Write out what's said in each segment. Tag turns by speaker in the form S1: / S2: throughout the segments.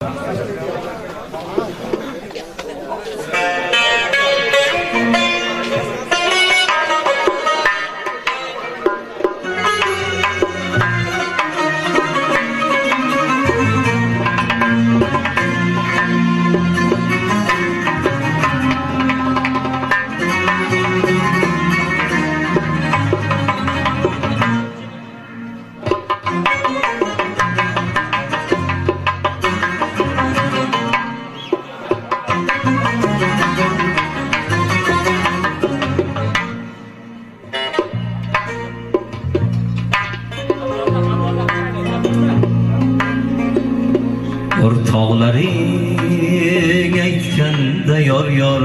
S1: O'rtoqlaring aytganda yor yor,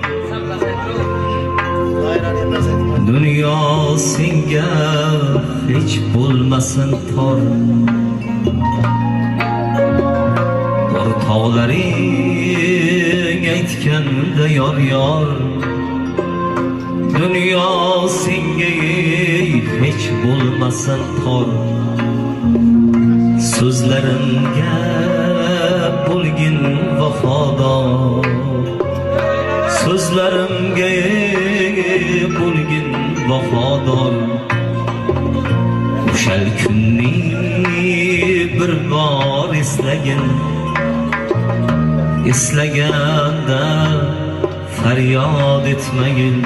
S1: dunyo senga hech bo'lmasin tor. O'rtoqlaring aytganda yor yor, dunyo senga hech bo'lmasin tor. So'zlarimga bo'lgin vafodor, so'zlarimga bo'lgin vafodor. O'shal kunni bir bor eslagin, eslaganda faryod etmagin.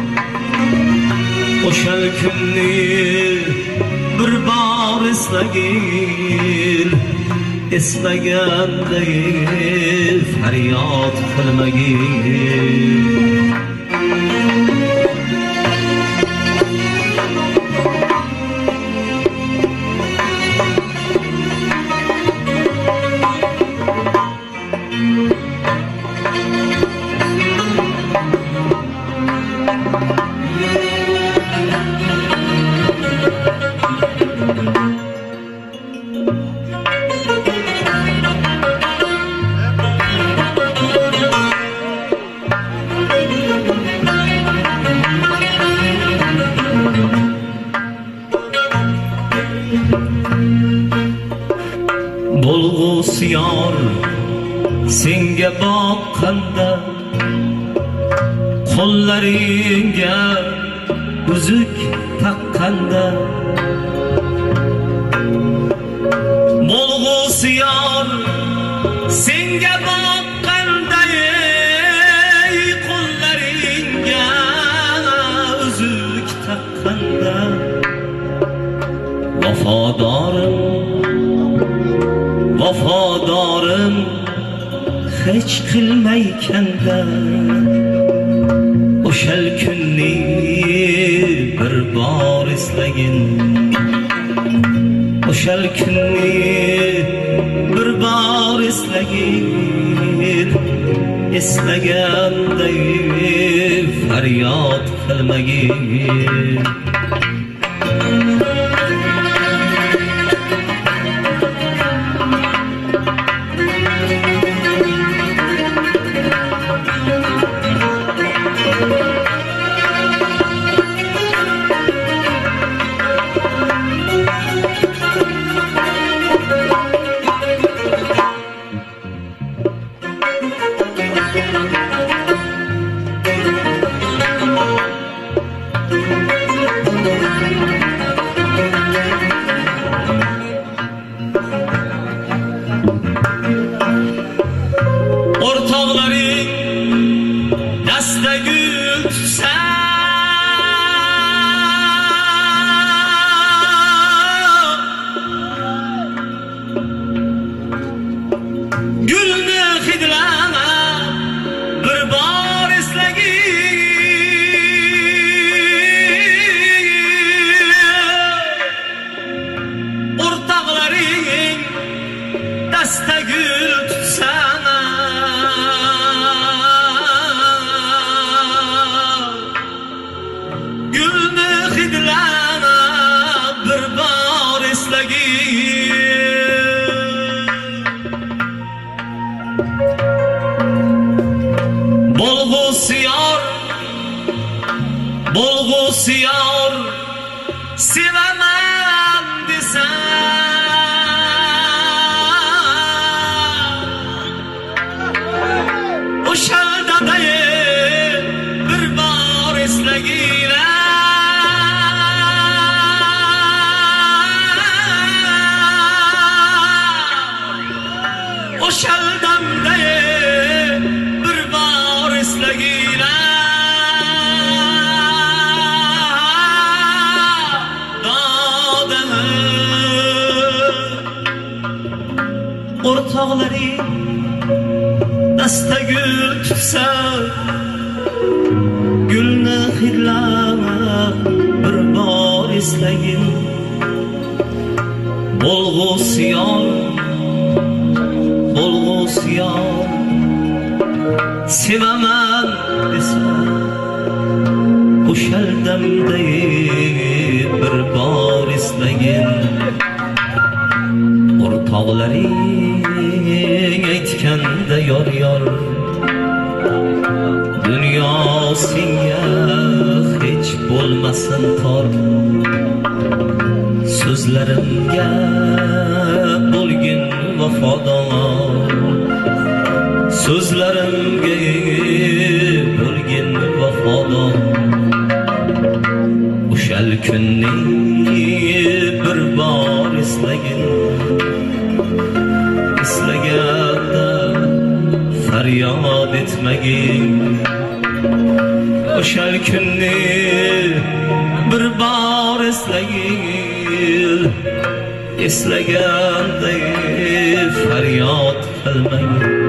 S1: O'shal kunni bir bor eslagin, eslaganda faryod qilmagin. Bo'lg'usi yor senga boqqanda, qo'llaringga uzuk taqqanda. Bo'lg'usi yor senga boqqanda, qo'llaringga uzuk taqqanda. Vafodorim, vafodorim hech qilmaykanda. O'shal kunni bir bor eslagin, o'shal kunni bir bor eslagin, eslaganda faryod qilmagin. O'rtoqlaring dasta gul tutsa, gulni hidlama bir bor eslagin. O'rtoqlaring dasta gul tutsa, bo'lg'usi yor sevaman desa, o'shal damda bir bor eslagina dodani o'rtoqlaring dasta gul tutsa gulni hidlab bir bor eslagin bo'lg'usiyon sevaman desa o'shal damda bir bor eslagin o'rtoqlaring aytganda yor dunyo senga hech bo'lmasin tor so'zlarimga bo'lgin vafodor so'zlarimga bo'lgin vafodor o'shal kunni bir bor eslagin eslaganda faryod etmagin o'shal kunni bir bor eslagin eslaganda faryod qilmagin